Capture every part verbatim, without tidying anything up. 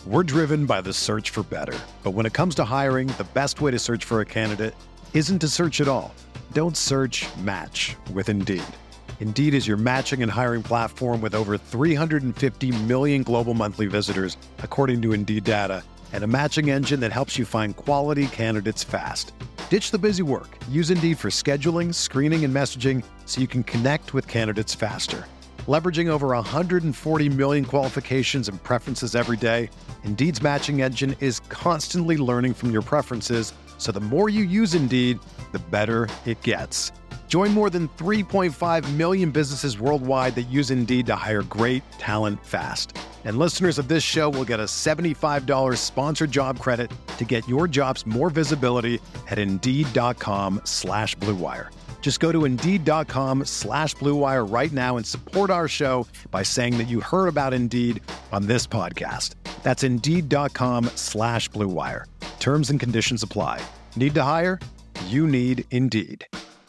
We're driven by the search for better. But when it comes to hiring, the best way to search for a candidate isn't to search at all. Don't search, match with Indeed. Indeed is your matching and hiring platform with over three hundred fifty million global monthly visitors, according to Indeed data, and a matching engine that helps you find quality candidates fast. Ditch the busy work. Use Indeed for scheduling, screening, and messaging so you can connect with candidates faster. Leveraging over one hundred forty million qualifications and preferences every day, Indeed's matching engine is constantly learning from your preferences, so the more you use Indeed, the better it gets. Join more than three point five million businesses worldwide that use Indeed to hire great talent fast. And listeners of this show will get a seventy-five dollars sponsored job credit to get your jobs more visibility at Indeed.com slash Blue Wire. Just go to Indeed.com slash Blue Wire right now and support our show by saying that you heard about Indeed on this podcast. That's Indeed.com slash Blue Wire. Terms and conditions apply. Need to hire? You need Indeed.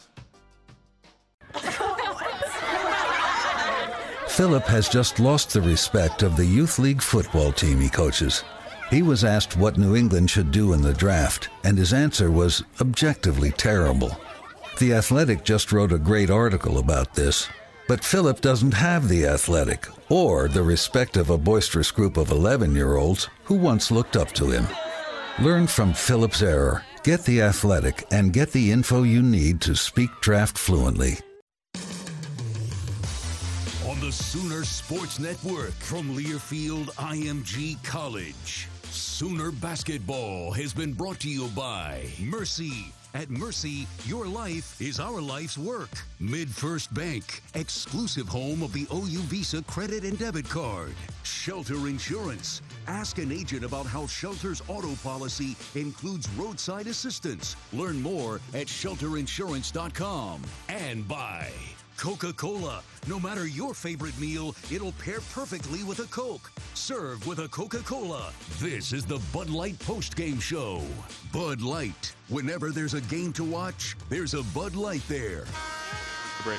Philip has just lost the respect of the youth league football team he coaches. He was asked what New England should do in the draft, and his answer was objectively terrible. The Athletic just wrote a great article about this, but Philip doesn't have The Athletic or the respect of a boisterous group of eleven-year-olds who once looked up to him. Learn from Philip's error, get The Athletic, and get the info you need to speak draft fluently. On the Sooner Sports Network from Learfield I M G College, Sooner Basketball has been brought to you by Mercy. At Mercy, your life is our life's work. MidFirst Bank, exclusive home of the O U Visa credit and debit card. Shelter Insurance. Ask an agent about how Shelter's auto policy includes roadside assistance. Learn more at shelter insurance dot com. And by Coca-Cola. No matter your favorite meal, it'll pair perfectly with a Coke. Served with a Coca-Cola. This is the Bud Light postgame show. Bud Light. Whenever there's a game to watch, there's a Bud Light there. Break.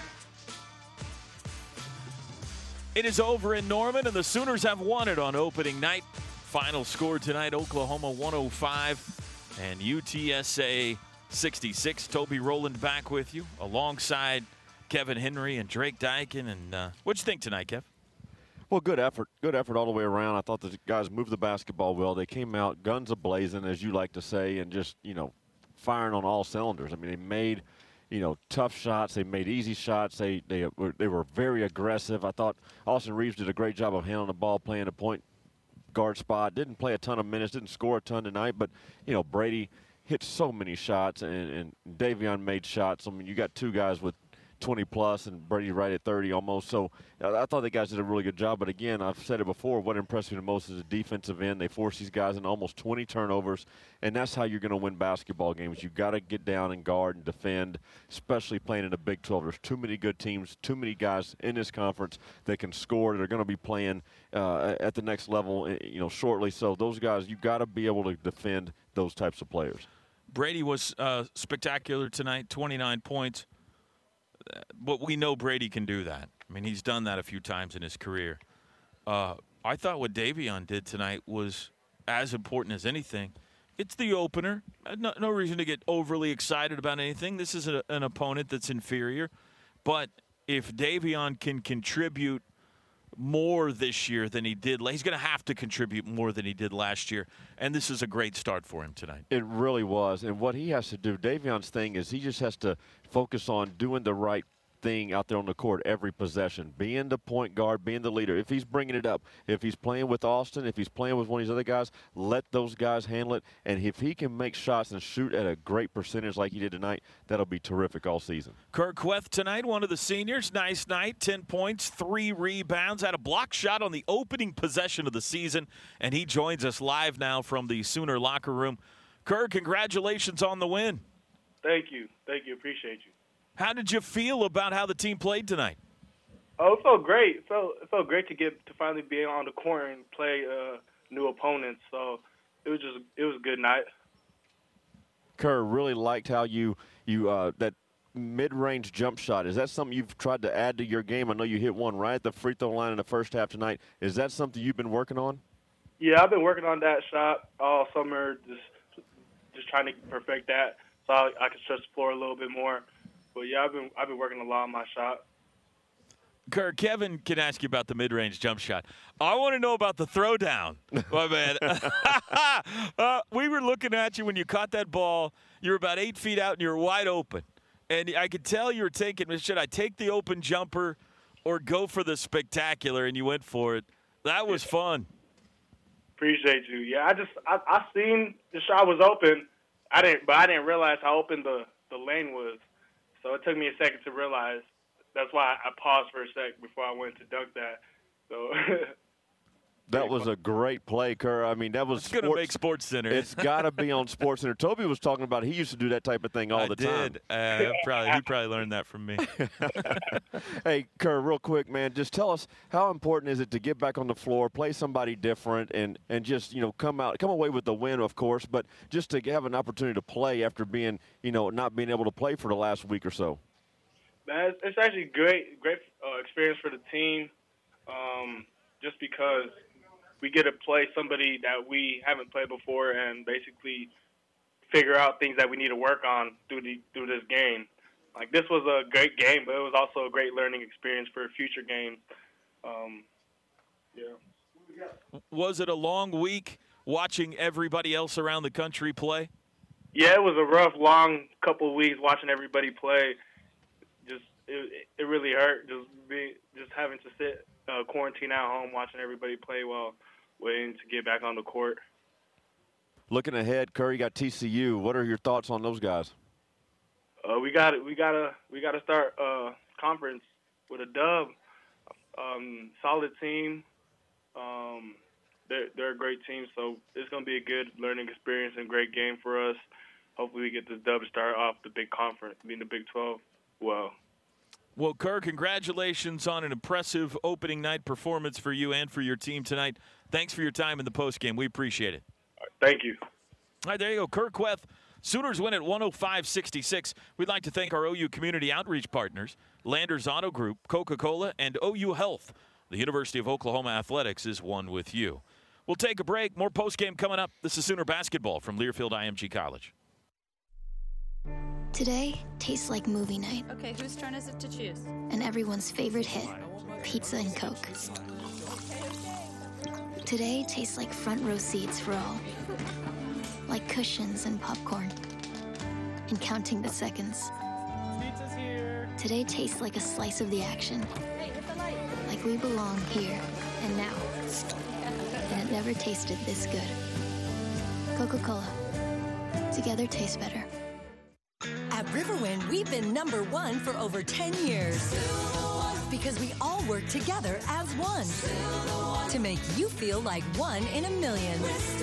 It is over in Norman, and the Sooners have won it on opening night. Final score tonight, Oklahoma one oh five and U T S A sixty-six. Toby Rowland back with you alongside Kevin Henry and Drake Dykin. And uh, what'd you think tonight, Kev? Well, good effort. Good effort all the way around. I thought the guys moved the basketball well. They came out guns a-blazing, as you like to say, and just, you know, firing on all cylinders. I mean, they made, you know, tough shots. They made easy shots. They they were, they were very aggressive. I thought Austin Reeves did a great job of handling the ball, playing the point guard spot. Didn't play a ton of minutes, didn't score a ton tonight, but, you know, Brady hit so many shots, and, and Davion made shots. I mean, you got two guys with twenty plus and Brady right at thirty almost. So uh, I thought the guys did a really good job. But again, I've said it before, what impressed me the most is the defensive end. They force these guys into almost twenty turnovers, and that's how you're going to win basketball games. You've got to get down and guard and defend, especially playing in the Big twelve. There's too many good teams, too many guys in this conference that can score. They're going to be playing uh, at the next level, you know, shortly. So those guys, you've got to be able to defend those types of players. Brady was uh, spectacular tonight, twenty-nine points. But we know Brady can do that. I mean, he's done that a few times in his career. Uh, I thought what Davion did tonight was as important as anything. It's the opener. No, no reason to get overly excited about anything. This is a, an opponent that's inferior. But if Davion can contribute more this year than he did, he's going to have to contribute more than he did last year. And this is a great start for him tonight. It really was. And what he has to do, Davion's thing is he just has to focus on doing the right thing out there on the court every possession, being the point guard, being the leader. If he's bringing it up, if he's playing with Austin, if he's playing with one of these other guys, let those guys handle it. And if he can make shots and shoot at a great percentage like he did tonight, that'll be terrific all season. Kirk Queth tonight, one of the seniors. Nice night, ten points, three rebounds, had a block shot on the opening possession of the season, and he joins us live now from the Sooner locker room. Kirk, congratulations on the win. Thank you. Thank you. Appreciate you. How did you feel about how the team played tonight? Oh, it felt great. It felt, it felt great to get to finally be on the court and play uh, new opponents. So it was just it was a good night. Kerr, really liked how you you uh, that mid-range jump shot. Is that something you've tried to add to your game? I know you hit one right at the free throw line in the first half tonight. Is that something you've been working on? Yeah, I've been working on that shot all summer, just just trying to perfect that so I, I can stretch the floor a little bit more. But yeah, I've been I've been working a lot on my shot. Kirk, Kevin can ask you about the mid-range jump shot. I want to know about the throwdown, my man. uh, we were looking at you when you caught that ball. You were about eight feet out and you were wide open, and I could tell you were thinking, should I take the open jumper or go for the spectacular? And you went for it. That was fun. Appreciate you. Yeah, I just I, I seen the shot was open. I didn't, but I didn't realize how open the, the lane was. So it took me a second to realize. That's why I paused for a sec before I went to dunk that. So that was a great play, Kerr. I mean, that was it's gonna make Sports Center. It's got to be on Sports Center. Toby was talking about he used to do that type of thing all I the did. time. Uh, probably he probably learned that from me. Hey, Kerr, real quick, man, just tell us how important is it to get back on the floor, play somebody different, and and just you know come out, come away with the win, of course, but just to have an opportunity to play after being you know not being able to play for the last week or so. Man, it's actually great, great uh, experience for the team, um, just because we get to play somebody that we haven't played before and basically figure out things that we need to work on through the through this game. Like, this was a great game, but it was also a great learning experience for future games. Um, yeah. Was it a long week watching everybody else around the country play? Yeah, it was a rough, long couple of weeks watching everybody play. Just it, it really hurt just be just having to sit uh, quarantine at home watching everybody play while waiting to get back on the court. Looking ahead, Kerr, you got T C U. What are your thoughts on those guys? Uh, we got we gotta we gotta start uh, conference with a dub. Um, solid team. Um, they're they're a great team, so it's gonna be a good learning experience and great game for us. Hopefully, we get this dub to start off the big conference, being the Big twelve. Well, well, Kerr, congratulations on an impressive opening night performance for you and for your team tonight. Thanks for your time in the postgame. We appreciate it. All right, thank you. All right, there you go. Kerr Kueth. Sooners win at one oh five sixty-six. We'd like to thank our O U community outreach partners, Landers Auto Group, Coca-Cola, and O U Health. The University of Oklahoma Athletics is one with you. We'll take a break. More postgame coming up. This is Sooner Basketball from Learfield I M G College. Today tastes like movie night. Okay, whose turn is it to choose? And everyone's favorite hit, pizza and Coke. Today tastes like front row seats for all. Like cushions and popcorn. And counting the seconds. Pizza's here. Today tastes like a slice of the action. Like we belong here and now. And it never tasted this good. Coca-Cola. Together tastes better. At Riverwind, we've been number one for over ten years. Because we all work together as one. To make you feel like one in a million.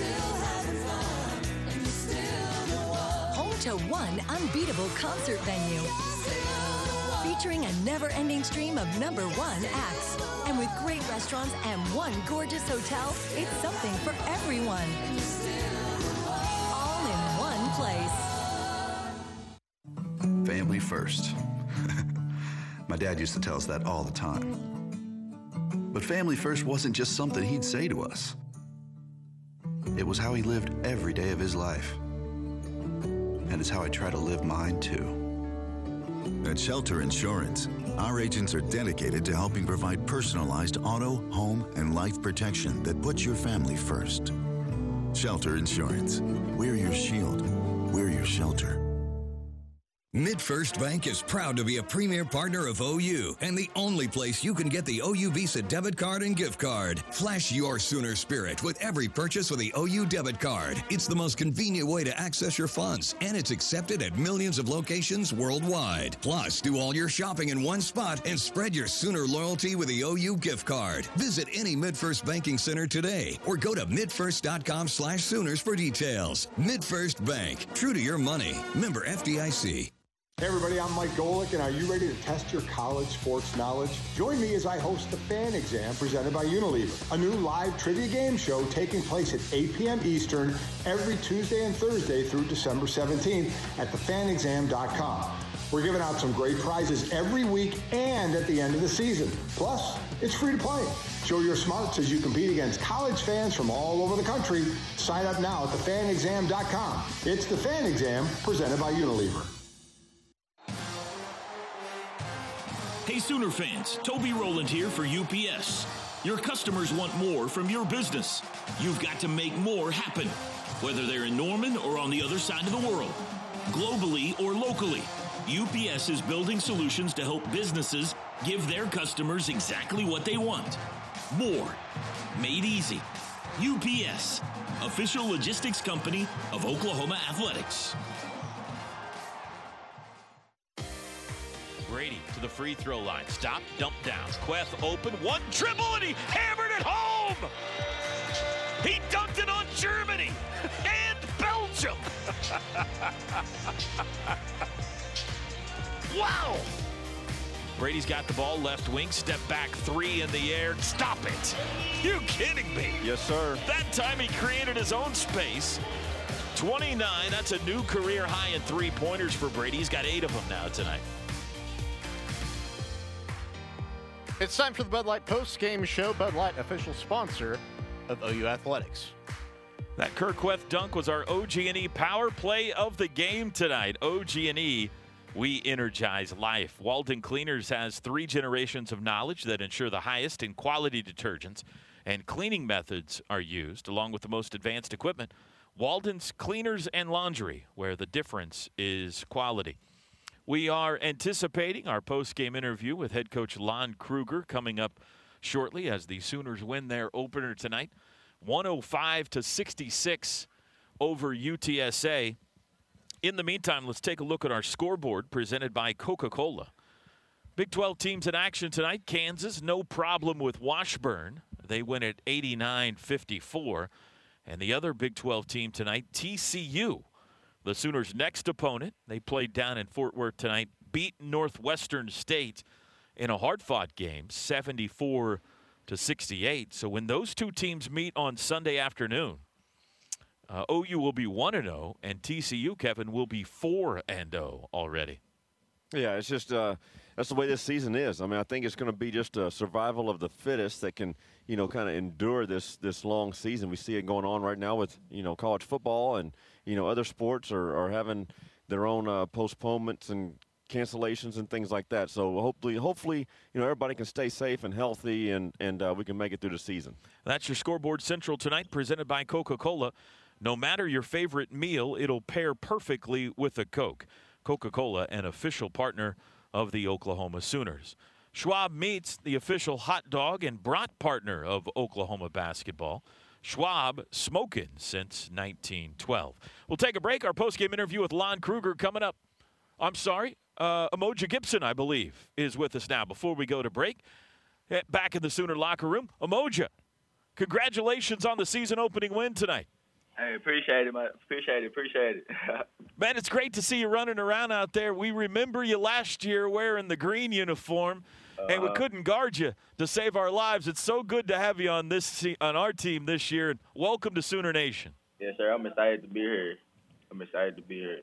Home to one unbeatable concert venue. Featuring a never-ending stream of number one acts. And with great restaurants and one gorgeous hotel, it's something for everyone. All in one place. Family first. My dad used to tell us that all the time. But family first wasn't just something he'd say to us. It was how he lived every day of his life. And it's how I try to live mine, too. At Shelter Insurance, our agents are dedicated to helping provide personalized auto, home, and life protection that puts your family first. Shelter Insurance. We're your shield. We're your shelter. MidFirst Bank is proud to be a premier partner of O U and the only place you can get the O U Visa debit card and gift card. Flash your Sooner spirit with every purchase with the O U debit card. It's the most convenient way to access your funds, and it's accepted at millions of locations worldwide. Plus, do all your shopping in one spot and spread your Sooner loyalty with the O U gift card. Visit any MidFirst banking center today or go to midfirst.com slash Sooners for details. MidFirst Bank, true to your money. Member F D I C. Hey everybody, I'm Mike Golick, and are you ready to test your college sports knowledge? Join me as I host the Fan Exam presented by Unilever, a new live trivia game show taking place at eight p.m. Eastern every Tuesday and Thursday through December seventeenth at the fan exam dot com. We're giving out some great prizes every week and at the end of the season. Plus, It's free to play. Show your smarts as you compete against college fans from all over the country. Sign up now at the fan exam dot com. It's The Fan Exam, presented by Unilever. Hey Sooner fans, Toby Rowland here for U P S. Your customers want more from your business. You've got to make more happen, whether they're in Norman or on the other side of the world, globally or locally. U P S is building solutions to help businesses give their customers exactly what they want. More. Made easy. U P S, official logistics company of Oklahoma Athletics. Brady to the free throw line. Stop, dump down. Queth open, one dribble, and he hammered it home! He dunked it on Germany and Belgium! Wow! Brady's got the ball, left wing, step back three in the air. Stop it! You kidding me? Yes, sir. That time he created his own space. twenty-nine, that's a new career high in three-pointers for Brady. He's got eight of them now tonight. It's time for the Bud Light post-game show. Bud Light, official sponsor of O U Athletics. That Kirk Queth dunk was our O G and E power play of the game tonight. O G and E, we energize life. Walden Cleaners has three generations of knowledge that ensure the highest in quality detergents and cleaning methods are used, along with the most advanced equipment. Walden's Cleaners and Laundry, where the difference is quality. We are anticipating our post-game interview with head coach Lon Kruger coming up shortly as the Sooners win their opener tonight, one oh five to sixty-six over U T S A. In the meantime, let's take a look at our scoreboard presented by Coca-Cola. Big twelve teams in action tonight. Kansas, no problem with Washburn. They win at eighty-nine fifty-four. And the other Big twelve team tonight, T C U. The Sooners' next opponent, they played down in Fort Worth tonight, beat Northwestern State in a hard-fought game, seventy-four to sixty-eight. So when those two teams meet on Sunday afternoon, uh, O U will be one and oh, and T C U, Kevin, will be four and oh already. Yeah, it's just uh, that's the way this season is. I mean, I think it's going to be just a survival of the fittest that can, you know, kind of endure this this long season. We see it going on right now with, you know, college football and, you know, other sports are, are having their own uh, postponements and cancellations and things like that. So hopefully, hopefully, you know, everybody can stay safe and healthy, and and uh, we can make it through the season. That's your Scoreboard Central tonight, presented by Coca-Cola. No matter your favorite meal, it'll pair perfectly with a Coke. Coca-Cola, an official partner of the Oklahoma Sooners. Schwab Meats, the official hot dog and brat partner of Oklahoma basketball. Schwab, smoking since nineteen twelve. We'll take a break. Our postgame interview with Lon Kruger coming up. I'm sorry, uh, Umoja Gibson, I believe, is with us now. Before we go to break, back in the Sooner locker room, Umoja, congratulations on the season-opening win tonight. Hey, appreciate it, man. Appreciate it, appreciate it. Man, it's great to see you running around out there. We remember you last year wearing the green uniform, uh, and we couldn't guard you to save our lives. It's so good to have you on this on our team this year, and welcome to Sooner Nation. Yes, sir. I'm excited to be here. I'm excited to be here.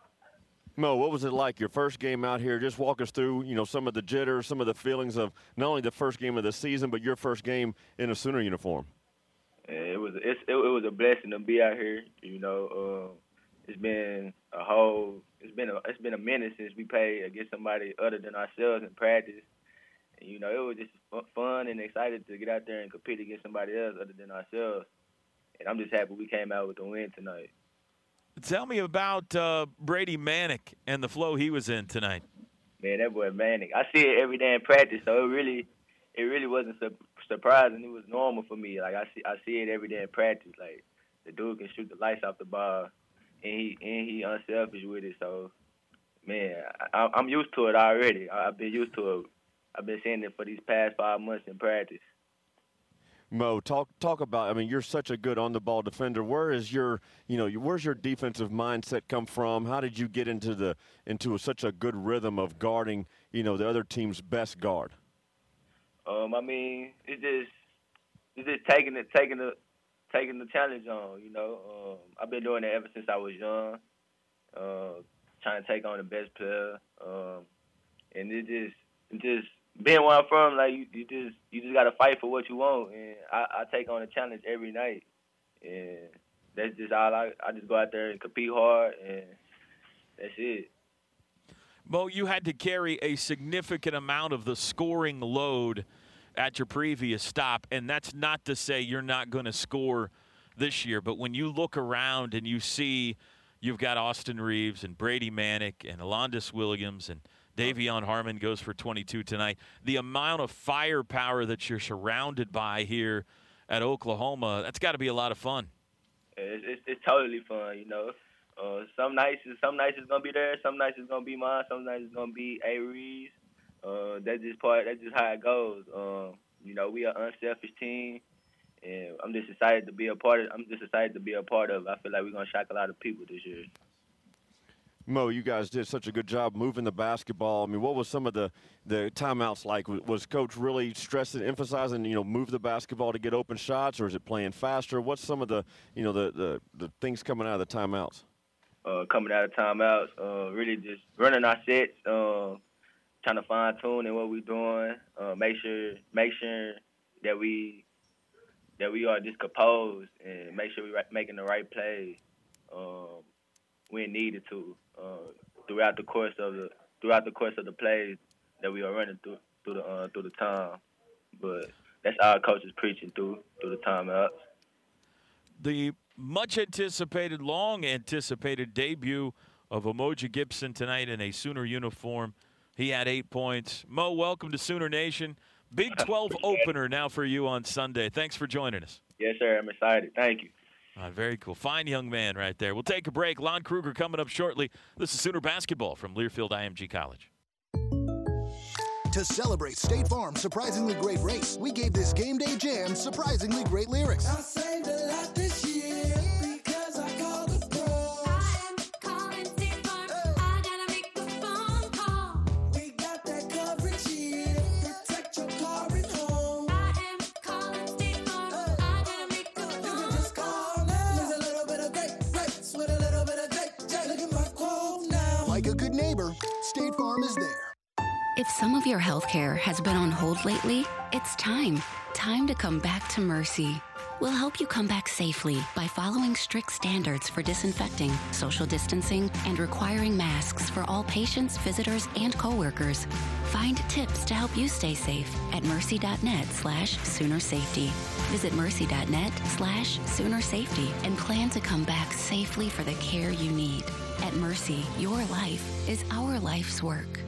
Mo, what was it like, your first game out here? Just walk us through, you know, some of the jitters, some of the feelings of not only the first game of the season, but your first game in a Sooner uniform. It was it's, it, it was a blessing to be out here. You know, uh, it's been a whole it's been a it's been a minute since we played against somebody other than ourselves in practice. And, you know, it was just fun and excited to get out there and compete against somebody else other than ourselves. And I'm just happy we came out with the win tonight. Tell me about uh, Brady Manek and the flow he was in tonight. Man, that boy Manek. I see it every day in practice, so it really it really wasn't su- surprising. It was normal for me. Like I see I see it every day in practice. Like the dude can shoot the lights off the ball, and he and he unselfish with it. So, man, I, I'm used to it already. I've been used to it. I've been seeing it for these past five months in practice. Mo, talk talk about. I mean, you're such a good on-the-ball defender. Where is your, you know, where's your defensive mindset come from? How did you get into the into such a good rhythm of guarding, you know, the other team's best guard? Um, I mean, it's just it's just taking it, taking the taking the challenge on. You know, um, I've been doing it ever since I was young, uh, trying to take on the best player, um, and it just it just being where I'm from, like you, you just you just gotta fight for what you want, and I, I take on a challenge every night, and that's just all I. I just go out there and compete hard, and that's it. Mo, you had to carry a significant amount of the scoring load at your previous stop, and that's not to say you're not going to score this year, but when you look around and you see you've got Austin Reeves and Brady Manick and Alondas Williams and Davion Harmon goes for twenty-two tonight, the amount of firepower that you're surrounded by here at Oklahoma, that's got to be a lot of fun. It's, it's, it's totally fun, you know. Uh, some nights, some nights it's gonna be there. Some nights it's gonna be mine. Some nights it's gonna be A. Reeves. Uh, that's just part. That's just how it goes. Um, you know, we are an unselfish team, and I'm just excited to be a part of. I'm just excited to be a part of. I feel like we're gonna shock a lot of people this year. Mo, you guys did such a good job moving the basketball. I mean, what was some of the, the timeouts like? Was Coach really stressing, emphasizing, you know, move the basketball to get open shots, or is it playing faster? What's some of the, you know, the, the, the things coming out of the timeouts? Uh, coming out of timeouts, uh, really just running our sets, uh, trying to fine tune in what we're doing, uh, make sure make sure that we that we are just composed and make sure we're making the right plays um, when needed to uh, throughout the course of the throughout the course of the plays that we are running through through the uh, through the time. But that's our coaches preaching through through the timeouts. The much-anticipated, long-anticipated debut of Umoja Gibson tonight in a Sooner uniform. He had eight points. Mo, welcome to Sooner Nation. Big twelve opener now for you on Sunday. Thanks for joining us. Yes, sir. I'm excited. Thank you. Uh, very cool. Fine young man right there. We'll take a break. Lon Kruger coming up shortly. This is Sooner Basketball from Learfield I M G College. To celebrate State Farm's surprisingly great race, we gave this game day jam surprisingly great lyrics. I saved a lot this year because I called the pros. I am calling State Farm. Oh. I gotta make a phone call. We got that coverage here. Protect your car and home. I am calling State Farm. Oh. I gotta make a phone call. You can just call now. There's a little bit of great rates with a little bit of J J. Look at my quote now. Like a good neighbor, State Farm is there. If some of your health care has been on hold lately, it's time. Time to come back to Mercy. We'll help you come back safely by following strict standards for disinfecting, social distancing, and requiring masks for all patients, visitors, and coworkers. Find tips to help you stay safe at mercy.net slash sooner safety. Visit mercy.net slash sooner safety and plan to come back safely for the care you need. At Mercy, your life is our life's work.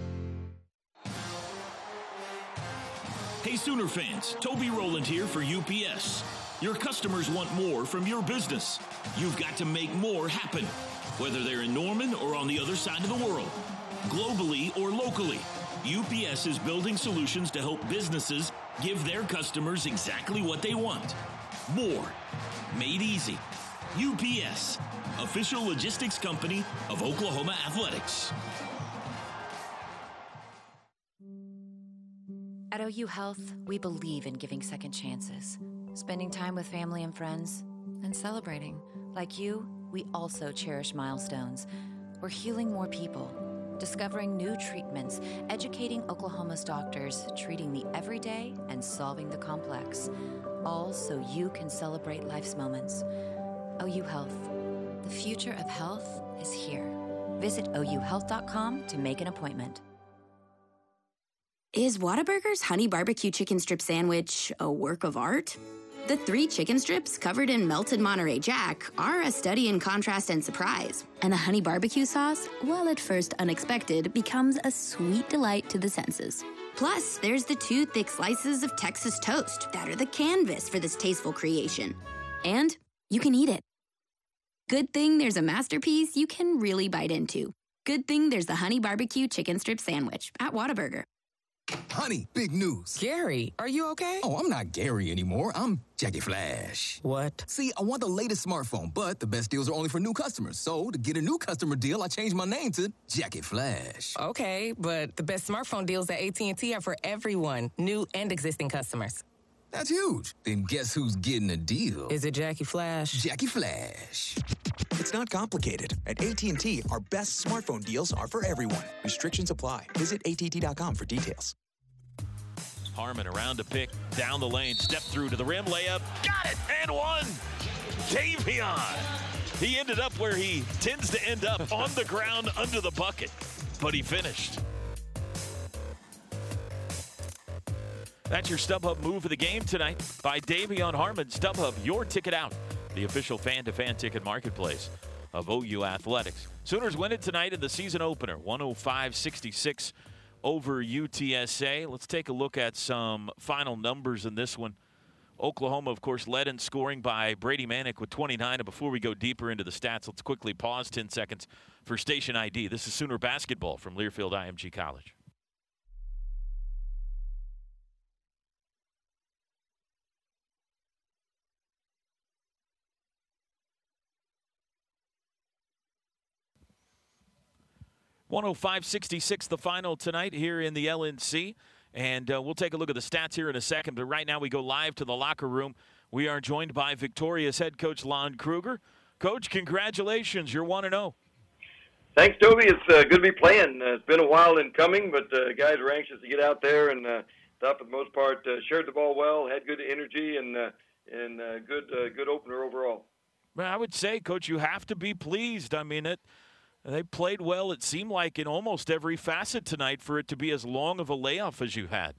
Hey, Sooner fans, Toby Rowland here for U P S. Your customers want more from your business. You've got to make more happen, whether they're in Norman or on the other side of the world, globally or locally. U P S is building solutions to help businesses give their customers exactly what they want. More. Made easy. U P S, official logistics company of Oklahoma Athletics. At O U Health, we believe in giving second chances, spending time with family and friends, and celebrating. Like you, we also cherish milestones. We're healing more people, discovering new treatments, educating Oklahoma's doctors, treating the everyday and solving the complex, all so you can celebrate life's moments. O U Health, the future of health is here. Visit O U health dot com to make an appointment. Is Whataburger's Honey Barbecue Chicken Strip Sandwich a work of art? The three chicken strips covered in melted Monterey Jack are a study in contrast and surprise. And the honey barbecue sauce, while at first unexpected, becomes a sweet delight to the senses. Plus, there's the two thick slices of Texas toast that are the canvas for this tasteful creation. And you can eat it. Good thing there's a masterpiece you can really bite into. Good thing there's the Honey Barbecue Chicken Strip Sandwich at Whataburger. Honey, big news. Gary, are you okay? Oh, I'm not Gary anymore. I'm Jackie Flash. What? See, I want the latest smartphone, but the best deals are only for new customers. So, to get a new customer deal, I changed my name to Jackie Flash. Okay, but the best smartphone deals at A T and T are for everyone, new and existing customers. That's huge. Then guess who's getting a deal? Is it Jackie Flash? Jackie Flash. It's not complicated. At A T and T, our best smartphone deals are for everyone. Restrictions apply. Visit A T T dot com for details. Harmon around to pick, down the lane, step through to the rim, layup, got it, and one. Davion. He ended up where he tends to end up, on the ground under the bucket, but he finished. That's your StubHub move of the game tonight by Davion Harmon. StubHub, your ticket out, the official fan-to-fan ticket marketplace of O U Athletics. Sooners win it tonight in the season opener, one oh five sixty-six over U T S A. Let's take a look at some final numbers in this one. Oklahoma, of course, led in scoring by Brady Manick with twenty-nine. And before we go deeper into the stats, let's quickly pause ten seconds for station I D. This is Sooner basketball from Learfield I M G College. one oh five sixty-six the final tonight here in the L N C. And uh, we'll take a look at the stats here in a second. But right now we go live to the locker room. We are joined by Victoria's head coach Lon Kruger. Coach, congratulations. You're one and oh. Thanks, Toby. It's uh, good to be playing. Uh, it's been a while in coming, but uh, guys are anxious to get out there and uh, thought for the most part uh, shared the ball well, had good energy, and uh, and uh, good uh, good opener overall. Well, I would say, Coach, you have to be pleased. I mean, it. They played well, it seemed like, in almost every facet tonight for it to be as long of a layoff as you had.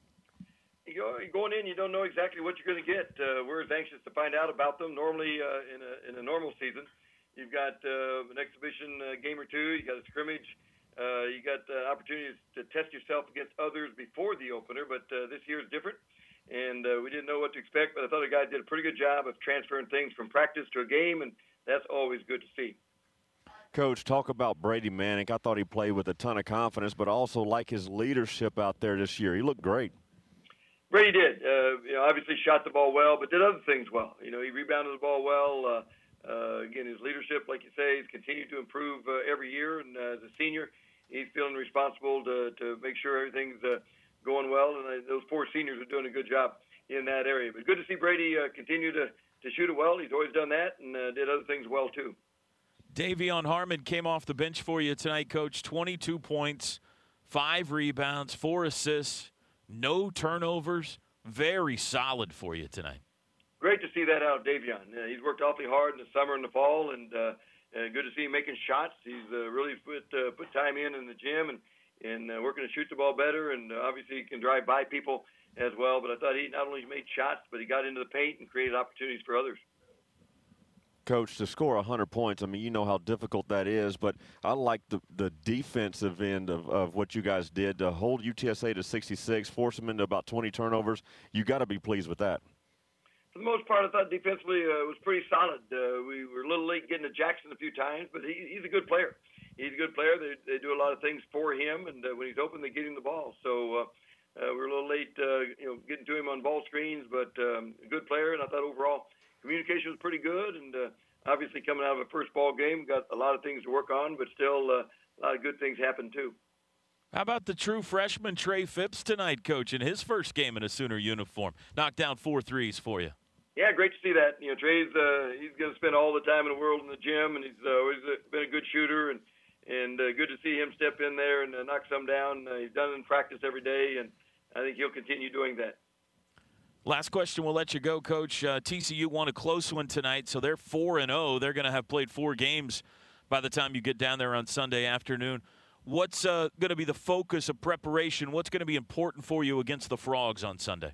You go, you're going in, you don't know exactly what you're going to get. Uh, we're as anxious to find out about them. Normally, uh, in, a, in a normal season, you've got uh, an exhibition uh, game or two, you got a scrimmage, uh, you got uh, opportunities to test yourself against others before the opener, but uh, this year is different. And uh, we didn't know what to expect, but I thought the guys did a pretty good job of transferring things from practice to a game, and that's always good to see. Coach, talk about Brady Manick. I thought he played with a ton of confidence, but also like his leadership out there this year. He looked great. Brady did. Uh, you know, obviously shot the ball well, but did other things well. You know, he rebounded the ball well. Uh, uh, again, his leadership, like you say, he's continued to improve uh, every year. And uh, as a senior, he's feeling responsible to, to make sure everything's uh, going well. And uh, those four seniors are doing a good job in that area. But good to see Brady uh, continue to, to shoot it well. He's always done that and uh, did other things well, too. Davion Harmon came off the bench for you tonight, Coach. twenty-two points, five rebounds, four assists, no turnovers. Very solid for you tonight. Great to see that out of Davion. Uh, he's worked awfully hard in the summer and the fall, and uh, uh, good to see him making shots. He's uh, really put uh, put time in in the gym and, and uh, working to shoot the ball better, and uh, obviously he can drive by people as well. But I thought he not only made shots, but he got into the paint and created opportunities for others. Coach, to score one hundred points, I mean, you know how difficult that is, but I like the, the defensive end of, of what you guys did to hold U T S A to sixty-six, force them into about twenty turnovers. You got to be pleased with that. For the most part, I thought defensively uh, was pretty solid. Uh, we were a little late getting to Jackson a few times, but he, he's a good player. He's a good player. They, they do a lot of things for him, and uh, when he's open, they get him the ball. So uh, uh, we were a little late uh, you know, getting to him on ball screens, but um, a good player, and I thought overall – communication was pretty good, and uh, obviously coming out of a first ball game, we got a lot of things to work on, but still uh, a lot of good things happened too. How about the true freshman Trey Phipps tonight, Coach, in his first game in a Sooner uniform? Knocked down four threes for you. Yeah, great to see that. You know, Trey's uh, he's going to spend all the time in the world in the gym, and he's uh, always been a good shooter, and and uh, good to see him step in there and uh, knock some down. Uh, he's done it in practice every day, and I think he'll continue doing that. Last question, we'll let you go, Coach. Uh, T C U won a close one tonight, so they're four and oh. They're going to have played four games by the time you get down there on Sunday afternoon. What's uh, going to be the focus of preparation? What's going to be important for you against the Frogs on Sunday?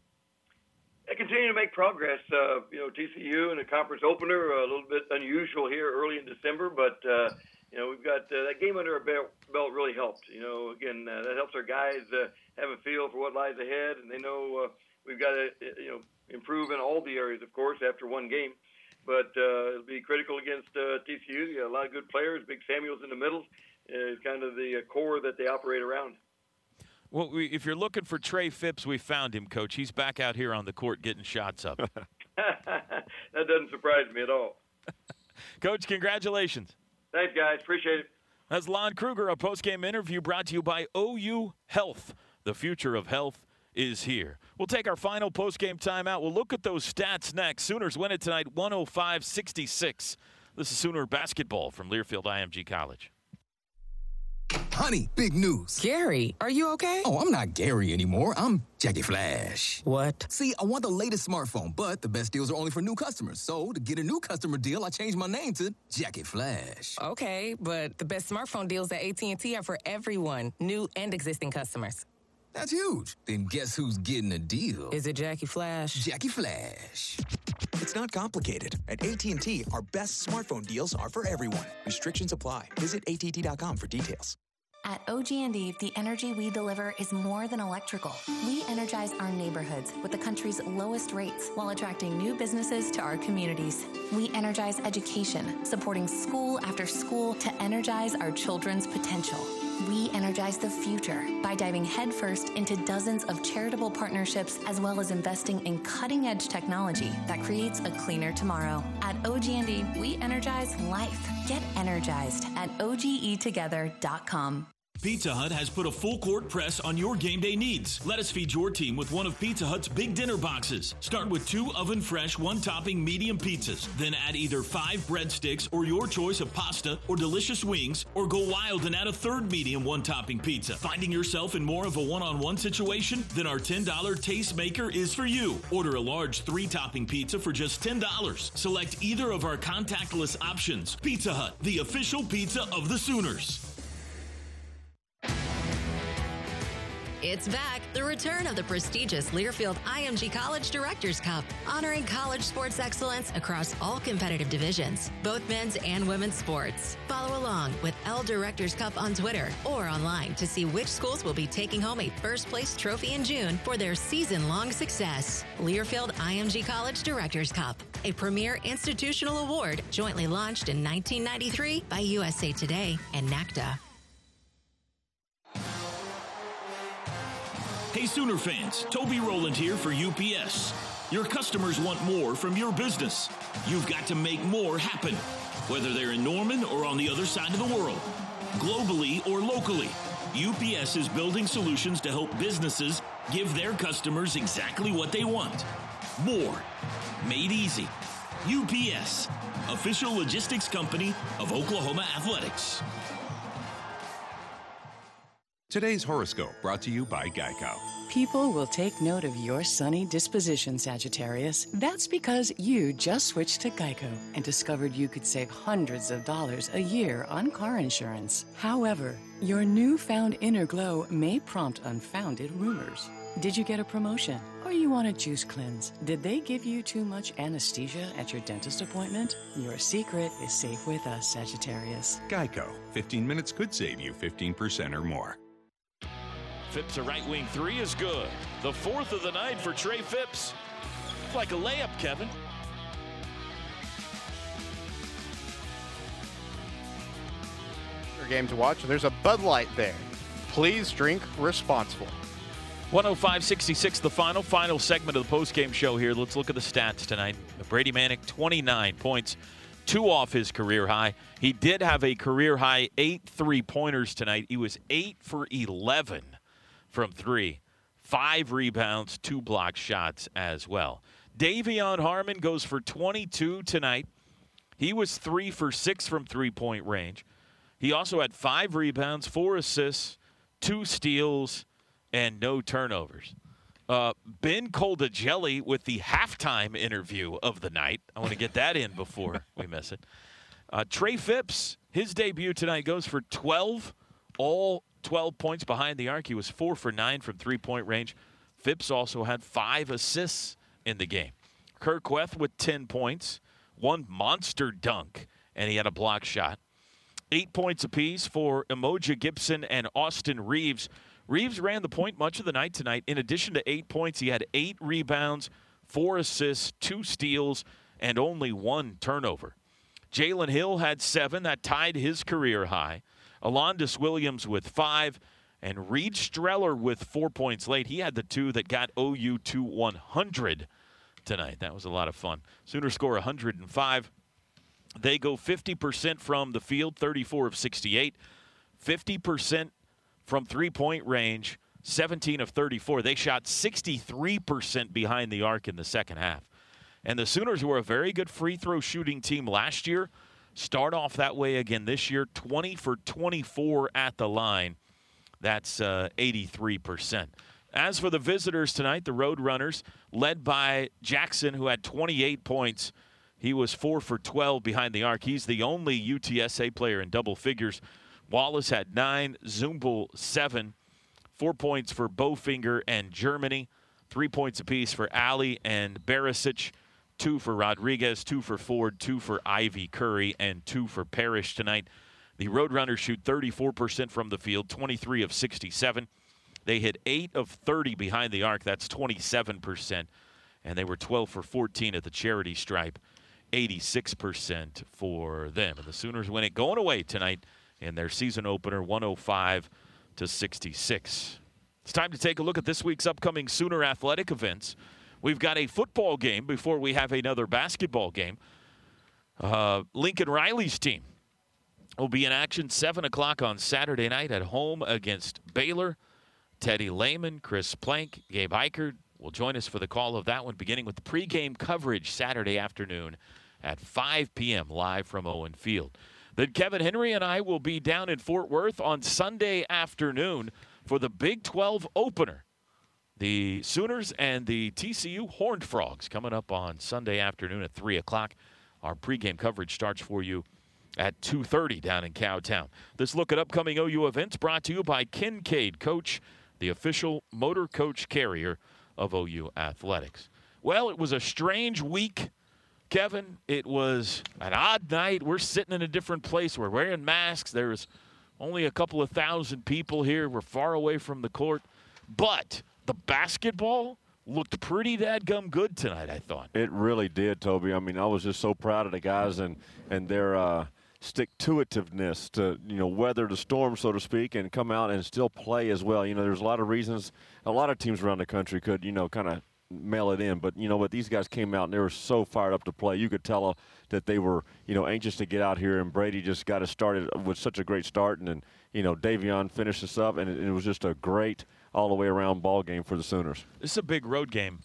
They continue to make progress. Uh, you know, T C U in a conference opener, a little bit unusual here early in December, but, uh, you know, we've got uh, that game under our belt, belt really helped. You know, again, uh, that helps our guys uh, have a feel for what lies ahead, and they know uh, – we've got to, you know, improve in all the areas, of course, after one game. But uh, it'll be critical against uh, T C U. You got a lot of good players. Big Samuels in the middle is kind of the core that they operate around. Well, we, if you're looking for Trey Phipps, we found him, Coach. He's back out here on the court getting shots up. That doesn't surprise me at all. Coach, congratulations. Thanks, guys. Appreciate it. That's Lon Kruger, a postgame interview brought to you by O U Health. The future of health is here. We'll take our final postgame timeout. We'll look at those stats next. Sooners win it tonight, one oh five sixty-six. This is Sooner basketball from Learfield I M G College. Honey, big news. Gary, are you okay? Oh, I'm not Gary anymore. I'm Jackie Flash. What? See, I want the latest smartphone, but the best deals are only for new customers. So, to get a new customer deal, I changed my name to Jackie Flash. Okay, but the best smartphone deals at A T and T are for everyone, new and existing customers. That's huge. Then guess who's getting a deal? Is it Jackie Flash? Jackie Flash. It's not complicated. At A T and T, our best smartphone deals are for everyone. Restrictions apply. Visit A T and T dot com for details. At O G and E, the energy we deliver is more than electrical. We energize our neighborhoods with the country's lowest rates while attracting new businesses to our communities. We energize education, supporting school after school to energize our children's potential. We energize the future by diving headfirst into dozens of charitable partnerships as well as investing in cutting-edge technology that creates a cleaner tomorrow. At O G and E, we energize life. Get energized at O G E together dot com. Pizza Hut has put a full-court press on your game day needs. Let us feed your team with one of Pizza Hut's big dinner boxes. Start with two oven-fresh, one-topping medium pizzas. Then add either five breadsticks or your choice of pasta or delicious wings, or go wild and add a third medium one-topping pizza. Finding yourself in more of a one-on-one situation? Then our ten dollar Taste Maker is for you. Order a large three-topping pizza for just ten dollars. Select either of our contactless options. Pizza Hut, the official pizza of the Sooners. It's back, the return of the prestigious Learfield I M G College Directors Cup, honoring college sports excellence across all competitive divisions, both men's and women's sports. Follow along with L Directors Cup on Twitter or online to see which schools will be taking home a first place trophy in June for their season-long success. Learfield I M G College Directors Cup, a premier institutional award jointly launched in nineteen ninety-three by U S A Today and NACDA. Hey Sooner fans, Toby Rowland here for U P S. Your customers want more from your business. You've got to make more happen, whether they're in Norman or on the other side of the world, globally or locally. U P S is building solutions to help businesses give their customers exactly what they want. More. Made easy. U P S, official logistics company of Oklahoma Athletics. Today's horoscope brought to you by Geico. People will take note of your sunny disposition, Sagittarius. That's because you just switched to Geico and discovered you could save hundreds of dollars a year on car insurance. However, your newfound inner glow may prompt unfounded rumors. Did you get a promotion? Or you want a juice cleanse? Did they give you too much anesthesia at your dentist appointment? Your secret is safe with us, Sagittarius. Geico. fifteen minutes could save you fifteen percent or more. Phipps, a right wing three is good. The fourth of the night for Trey Phipps. Like a layup, Kevin. Game to watch. There's a Bud Light there. Please drink responsibly. one oh five sixty-six, the final, final segment of the postgame show here. Let's look at the stats tonight. Brady Manek, twenty-nine points, two off his career high. He did have a career high eight three-pointers tonight. He was eight for eleven from three. Five rebounds, two block shots as well. Davion Harmon goes for twenty-two tonight. He was three for six from three-point range. He also had five rebounds, four assists, two steals, and no turnovers. Uh, Ben Coldagelli with the halftime interview of the night. I want to get that in before we miss it. Uh, Trey Phipps, his debut tonight goes for twelve, all twelve points behind the arc. He was four for nine from three-point range. Phipps also had five assists in the game. Kirk Weth with ten points, one monster dunk, and he had a block shot. Eight points apiece for Emoja Gibson and Austin Reeves. Reeves ran the point much of the night tonight. In addition to eight points, he had eight rebounds, four assists, two steals, and only one turnover. Jalen Hill had seven. That tied his career high. Alondis Williams with five, and Reed Streller with four points late. He had the two that got O U to one hundred tonight. That was a lot of fun. Sooners score one hundred five. They go fifty percent from the field, thirty-four of sixty-eight. fifty percent from three-point range, seventeen of thirty-four. They shot sixty-three percent behind the arc in the second half. And the Sooners were a very good free throw shooting team last year. start off that way again this year. twenty for twenty-four at the line. That's uh, eighty-three percent. As for the visitors tonight, the Roadrunners, led by Jackson, who had twenty-eight points. He was four for twelve behind the arc. He's the only U T S A player in double figures. Wallace had nine, Zumbel seven, four points for Bowfinger and Germany, three points apiece for Ali and Barisic, two for Rodriguez, two for Ford, two for Ivy Curry, and two for Parrish tonight. The Roadrunners shoot thirty-four percent from the field, twenty-three of sixty-seven. They hit eight of thirty behind the arc. That's twenty-seven percent. And they were twelve for fourteen at the charity stripe, eighty-six percent for them. And the Sooners win it going away tonight in their season opener, one oh five to sixty-six. It's time to take a look at this week's upcoming Sooner athletic events. We've got a football game before we have another basketball game. Uh, Lincoln Riley's team will be in action seven o'clock on Saturday night at home against Baylor. Teddy Lehman, Chris Plank, Gabe Eichert will join us for the call of that one, beginning with the pregame coverage Saturday afternoon at five p.m. live from Owen Field. Then Kevin Henry and I will be down in Fort Worth on Sunday afternoon for the Big twelve opener. The Sooners and the T C U Horned Frogs coming up on Sunday afternoon at three o'clock. Our pregame coverage starts for you at two thirty down in Cowtown. This look at upcoming O U events brought to you by Kincaid Coach, the official motor coach carrier of O U Athletics. Well, it was a strange week, Kevin. It was an odd night. We're sitting in a different place. We're wearing masks. There's only a couple of thousand people here. We're far away from the court. But the basketball looked pretty dadgum good tonight, I thought. It really did, Toby. I mean, I was just so proud of the guys and, and their uh, stick-to-itiveness to, you know, weather the storm, so to speak, and come out and still play as well. You know, there's a lot of reasons. A lot of teams around the country could, you know, kind of mail it in. But, you know what, these guys came out and they were so fired up to play. You could tell uh, that they were, you know, anxious to get out here, and Brady just got us started with such a great start. And, then, you know, Davion finished us up, and it, it was just a great all-the-way-around ball game for the Sooners. This is a big road game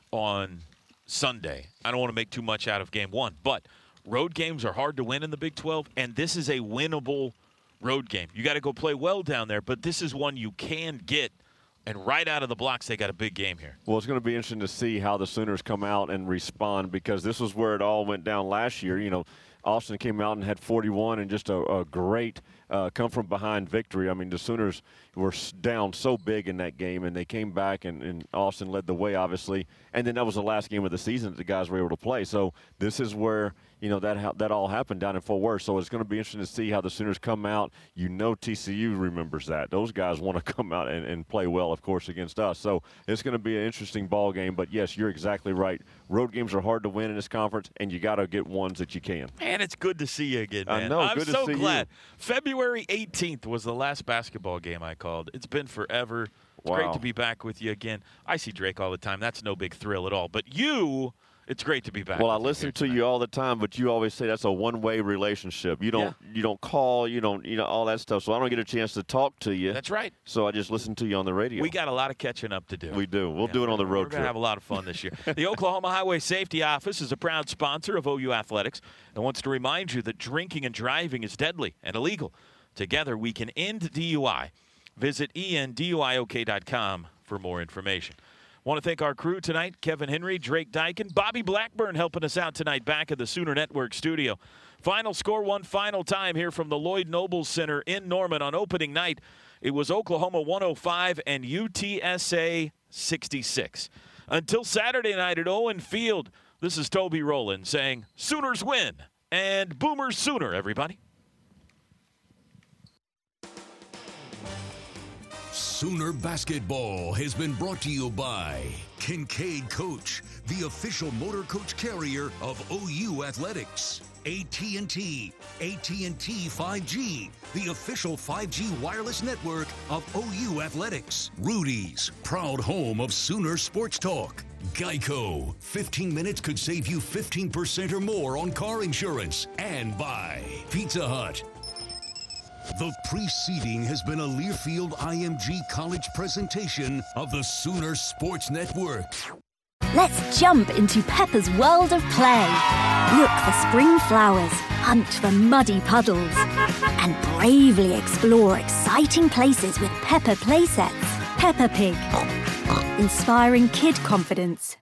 on Sunday. I don't want to make too much out of game one, but road games are hard to win in the Big twelve, and this is a winnable road game. You got to go play well down there, but this is one you can get. And right out of the blocks, they got a big game here. Well, it's going to be interesting to see how the Sooners come out and respond, because this was where it all went down last year. You know, Austin came out and had forty-one and just a, a great uh, come-from-behind victory. I mean, the Sooners were down so big in that game, and they came back, and, and Austin led the way, obviously. And then that was the last game of the season that the guys were able to play. So this is where, you know, that ha- that all happened down in Fort Worth. So it's going to be interesting to see how the Sooners come out. You know, T C U remembers that. Those guys want to come out and, and play well, of course, against us. So it's going to be an interesting ball game. But, yes, you're exactly right. Road games are hard to win in this conference, and you got to get ones that you can. Man, it's good to see you again, man. I know, I'm good to so see glad. you. February eighteenth was the last basketball game I called. It's been forever. It's Wow. great to be back with you again. I see Drake all the time. That's no big thrill at all. But you, it's great to be back. Well, I with you listen here to tonight. you all the time, but you always say that's a one-way relationship. You don't you don't call, you don't you know all that stuff. So I don't get a chance to talk to you. That's right. So I just listen to you on the radio. We got a lot of catching up to do. We do. We'll Yeah, do it on the We're road going to trip. have a lot of fun this year. The Oklahoma Highway Safety Office is a proud sponsor of O U Athletics and wants to remind you that drinking and driving is deadly and illegal. Together, we can end D U I. Visit E N D U I O K dot com for more information. Want to thank our crew tonight, Kevin Henry, Drake Dykin, Bobby Blackburn helping us out tonight back at the Sooner Network studio. Final score one final time here from the Lloyd Nobles Center in Norman on opening night. It was Oklahoma one oh five and U T S A sixty-six. Until Saturday night at Owen Field, this is Toby Rowland saying, Sooners win and Boomers Sooner, everybody. Sooner Basketball has been brought to you by Kincaid Coach, the official motor coach carrier of O U Athletics. A T and T, A T and T five G, the official five G wireless network of O U Athletics. Rudy's, proud home of Sooner Sports Talk. Geico, fifteen minutes could save you fifteen percent or more on car insurance. And by Pizza Hut. The preceding has been a Learfield I M G College presentation of the Sooner Sports Network. Let's jump into Peppa's world of play. Look for spring flowers, hunt for muddy puddles, and bravely explore exciting places with Peppa playsets. Peppa Pig, inspiring kid confidence.